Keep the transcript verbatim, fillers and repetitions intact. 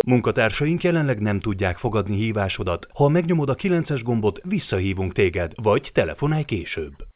Munkatársaink jelenleg nem tudják fogadni hívásodat. Ha megnyomod a kilences gombot, visszahívunk téged, vagy telefonálj később.